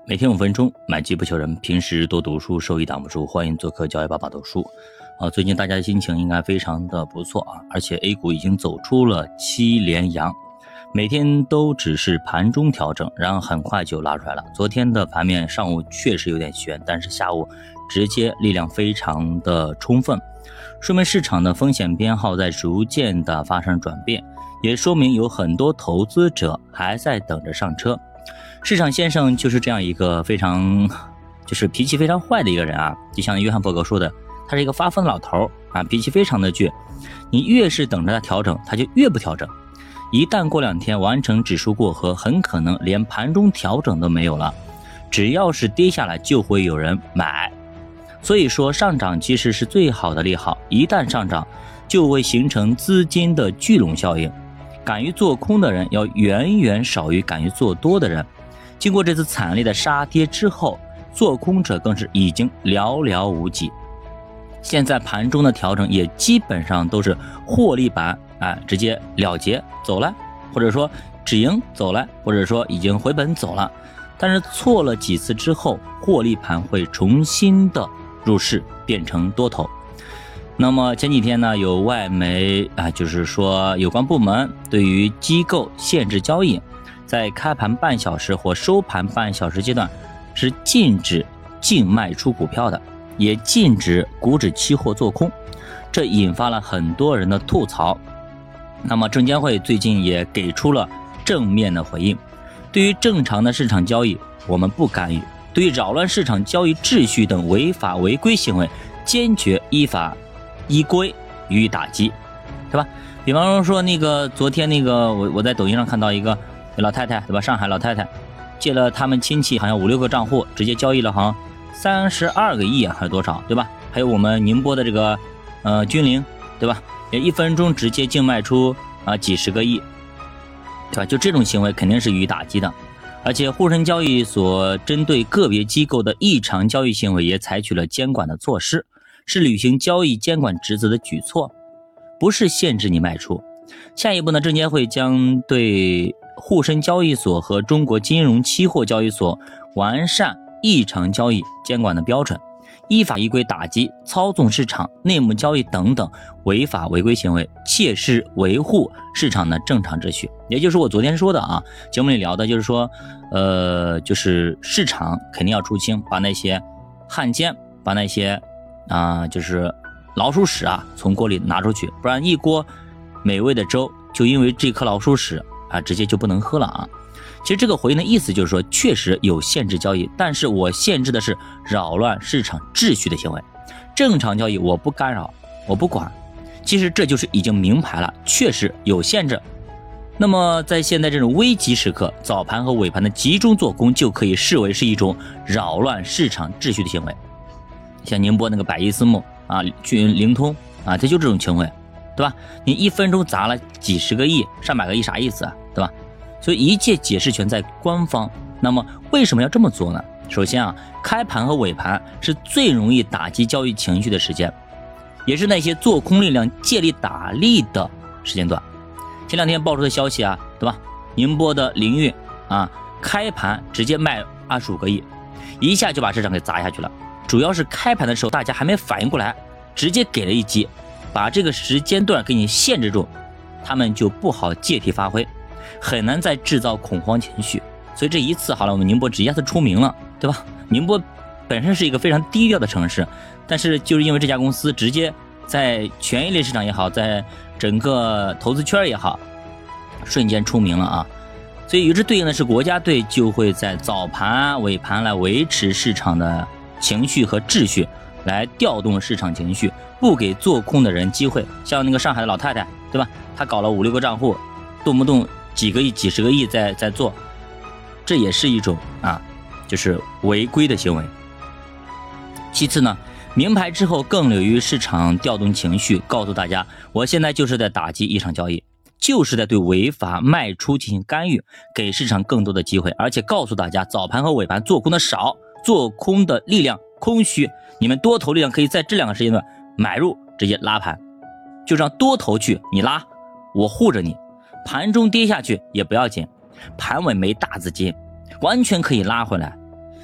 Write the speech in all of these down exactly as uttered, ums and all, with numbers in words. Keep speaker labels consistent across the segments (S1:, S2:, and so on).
S1: 每天五分钟，买机不求人。平时多读书，收益挡不住。欢迎做客教育爸爸读书。啊，最近大家的心情应该非常的不错啊，而且 A 股已经走出了七连阳，每天都只是盘中调整，然后很快就拉出来了。昨天的盘面上午确实有点悬，但是下午直接力量非常的充分，说明市场的风险偏好在逐渐的发生转变，也说明有很多投资者还在等着上车。市场先生就是这样一个非常就是脾气非常坏的一个人啊，就像约翰伯格说的，他是一个发疯老头啊，脾气非常的倔。你越是等着他调整，他就越不调整。一旦过两天完成指数过河，很可能连盘中调整都没有了。只要是跌下来，就会有人买。所以说，上涨其实是最好的利好，一旦上涨，就会形成资金的聚拢效应。敢于做空的人要远远少于敢于做多的人。经过这次惨烈的杀跌之后，做空者更是已经寥寥无几。现在盘中的调整也基本上都是获利盘啊，直接了结走了，或者说止盈走了，或者说已经回本走了。但是错了几次之后，获利盘会重新的入市，变成多头。那么前几天呢，有外媒啊，就是说有关部门对于机构限制交易，在开盘半小时或收盘半小时阶段是禁止净卖出股票的，也禁止股指期货做空，这引发了很多人的吐槽。那么证监会最近也给出了正面的回应，对于正常的市场交易我们不干预，对于扰乱市场交易秩序等违法违规行为，坚决依法依规予以打击，对吧？比方说那个昨天那个我我在抖音上看到一个老太太，对吧？上海老太太借了他们亲戚好像五六个账户，直接交易了好像三十二个亿啊，还是多少，对吧？还有我们宁波的这个呃君临，对吧？也一分钟直接净卖出啊、呃、几十个亿，对吧？就这种行为肯定是予以打击的。而且沪深交易所针对个别机构的异常交易行为也采取了监管的措施，是履行交易监管职责的举措，不是限制你卖出。下一步呢，证监会将对沪深交易所和中国金融期货交易所完善异常交易监管的标准，依法依规打击操纵市场、内幕交易等等违法违规行为，切实维护市场的正常秩序。也就是我昨天说的啊，节目里聊的就是说，呃，就是市场肯定要出清，把那些汉奸，把那些啊、呃，就是老鼠屎啊，从锅里拿出去，不然一锅美味的粥就因为这颗老鼠屎啊，直接就不能喝了啊。其实这个回应的意思就是说，确实有限制交易，但是我限制的是扰乱市场秩序的行为，正常交易我不干扰，我不管。其实这就是已经明牌了，确实有限制。那么在现在这种危急时刻，早盘和尾盘的集中做空就可以视为是一种扰乱市场秩序的行为。像宁波那个百亿私募啊，去灵通啊，这就这种行为，对吧？你一分钟砸了几十个亿、上百个亿，啥意思啊？对吧？所以一切解释权在官方。那么为什么要这么做呢？首先啊，开盘和尾盘是最容易打击交易情绪的时间，也是那些做空力量借力打力的时间段。前两天爆出的消息啊，对吧？宁波的凌运啊，开盘直接卖二十五个亿，一下就把市场给砸下去了。主要是开盘的时候大家还没反应过来，直接给了一击，把这个时间段给你限制住，他们就不好借题发挥，很难再制造恐慌情绪。所以这一次好了，我们宁波直接是出名了，对吧？宁波本身是一个非常低调的城市，但是就是因为这家公司直接在权益类市场也好，在整个投资圈也好，瞬间出名了啊。所以与之对应的是，国家队就会在早盘尾盘来维持市场的情绪和秩序，来调动市场情绪，不给做空的人机会。像那个上海的老太太，对吧？她搞了五六个账户，动不动几个亿、几十个亿在在做，这也是一种啊，就是违规的行为。其次呢，明牌之后更利于市场调动情绪，告诉大家，我现在就是在打击异常交易，就是在对违法卖出进行干预，给市场更多的机会，而且告诉大家，早盘和尾盘做空的少，做空的力量空虚，你们多头力量可以在这两个时间段买入，直接拉盘，就让多头去，你拉，我护着你，盘中跌下去也不要紧，盘尾没大资金，完全可以拉回来。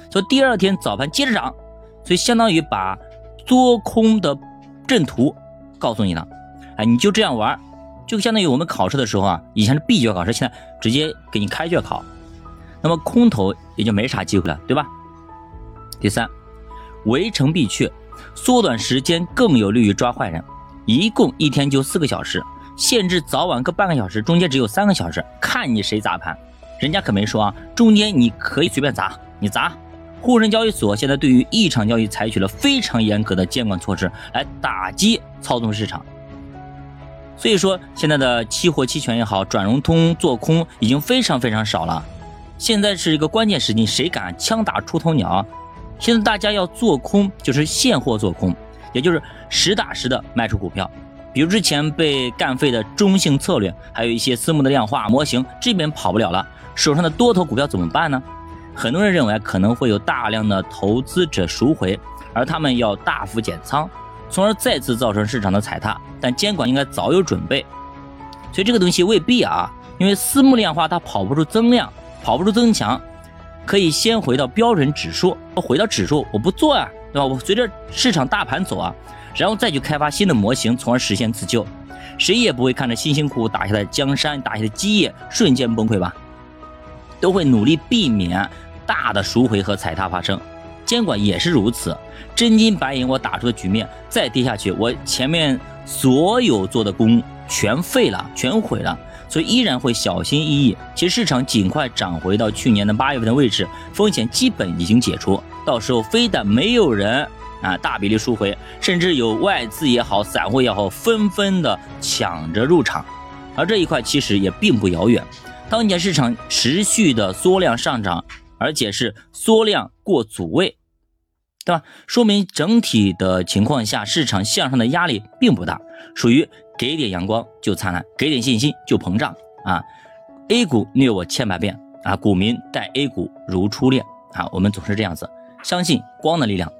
S1: 所以第二天早盘接着涨，所以相当于把多空的阵图告诉你了。哎，你就这样玩，就相当于我们考试的时候啊，以前是闭卷考试，现在直接给你开卷考，那么空头也就没啥机会了，对吧？第三，围城必却，缩短时间更有利于抓坏人，一共一天就四个小时，限制早晚各半个小时，中间只有三个小时，看你谁砸盘。人家可没说啊，中间你可以随便砸，你砸。沪深交易所现在对于异常交易采取了非常严格的监管措施来打击操纵市场，所以说现在的期货期权也好，转融通做空已经非常非常少了。现在是一个关键时机，谁敢枪打出头鸟？现在大家要做空就是现货做空，也就是实打实的卖出股票。比如之前被干废的中性策略，还有一些私募的量化模型，这边跑不了了，手上的多头股票怎么办呢？很多人认为可能会有大量的投资者赎回，而他们要大幅减仓，从而再次造成市场的踩踏，但监管应该早有准备。所以这个东西未必啊，因为私募量化它跑不出增量，跑不出增强，可以先回到标准指数，回到指数我不做啊，对吧？我随着市场大盘走啊，然后再去开发新的模型，从而实现自救。谁也不会看着辛辛苦苦打下的江山，打下的基业瞬间崩溃吧，都会努力避免大的赎回和踩踏发生。监管也是如此，真金白银我打出的局面再跌下去，我前面所有做的功全废了，全毁了，所以依然会小心翼翼。其实市场尽快涨回到去年的八月份的位置，风险基本已经解除，到时候非但没有人啊大比例赎回，甚至有外资也好，散户也好，纷纷的抢着入场，而这一块其实也并不遥远。当前市场持续的缩量上涨，而且是缩量过阻位，对吧？说明整体的情况下，市场向上的压力并不大，属于给点阳光就灿烂，给点信心就膨胀啊。A 股虐我千百遍啊，股民待 A 股如初恋啊，我们总是这样子，相信光的力量，